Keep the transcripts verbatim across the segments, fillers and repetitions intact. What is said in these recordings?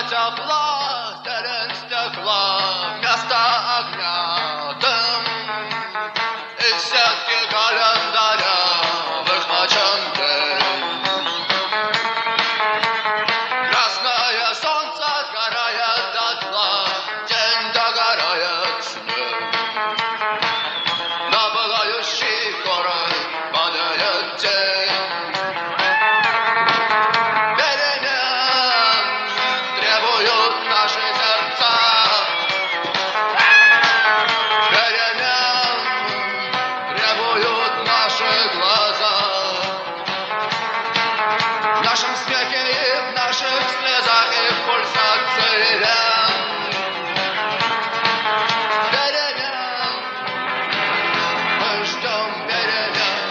тепла, терен стекла, место огня, дым из сетки календаря выхвачен день. Красное солнце сгорает дотла, день догорает с ним. На пылающий город падает тень. Перемен требуют наши сердца. Перемен требуют наши глаза. В нашем смехе и в наших слезах и в пульсации вен. Перемен, мы ждем перемен.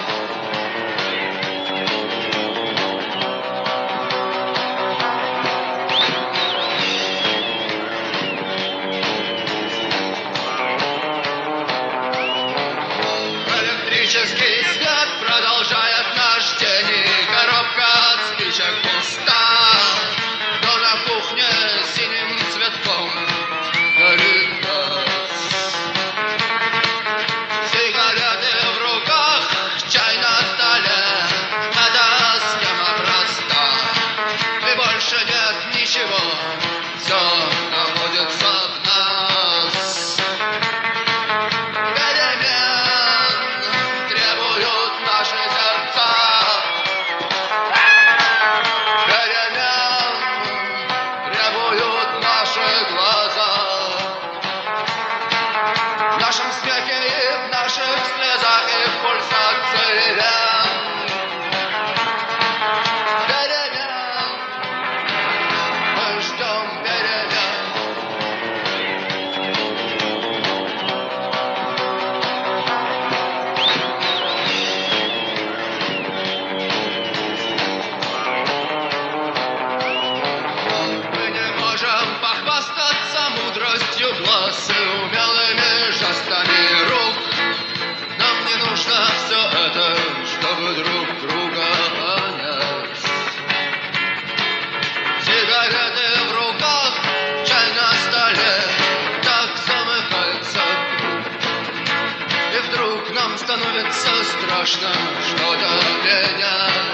Электрический свет продолжает наш день, и коробка от спичек пуста. Но на кухне синим цветком горит газ. Сигареты в руках, чай на столе. Эта схема проста, и больше нет ничего. Все находится в нас. Перемен требуют наши сердца. Перемен требуют наши глаза. В нашем смехе и в наших слезах и в пульсации вен. Перемен, мы ждем перемен. Мы не можем похвастаться мудростью глаз и умелыми жестами рук. Нам не нужно все это, чтобы друг друга понять. Сигареты в руках, чай на столе, так замыкается круг. И вдруг нам становится страшно что-то менять.